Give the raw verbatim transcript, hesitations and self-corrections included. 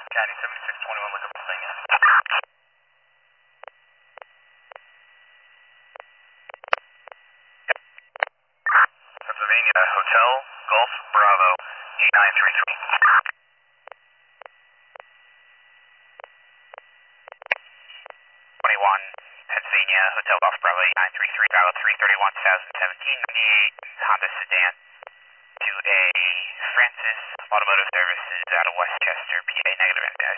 County seventy-six twenty-one, look up Pennsylvania. Pennsylvania, Hotel, Golf, Bravo, eight nine three three. twenty-one, Pennsylvania, Hotel, Golf, Bravo, eight nine three three, dial three thirty-one, twenty seventeen, ninety-eight, Honda sedan to a Francis Automotive Services out of Westchester, P A, negative and down.